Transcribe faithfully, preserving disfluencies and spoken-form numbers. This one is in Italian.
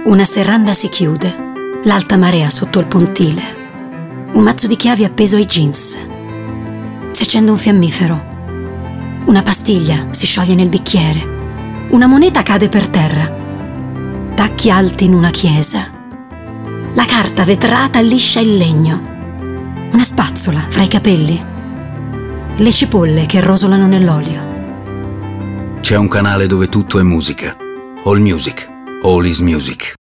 Una serranda si chiude, l'alta marea sotto il pontile. Un mazzo di chiavi appeso ai jeans. Si accende un fiammifero. Una pastiglia si scioglie nel bicchiere. Una moneta cade per terra. Tacchi alti in una chiesa. La carta vetrata liscia il legno. Una spazzola fra i capelli. Le cipolle che rosolano nell'olio. C'è un canale dove tutto è musica. All Music. All is Music.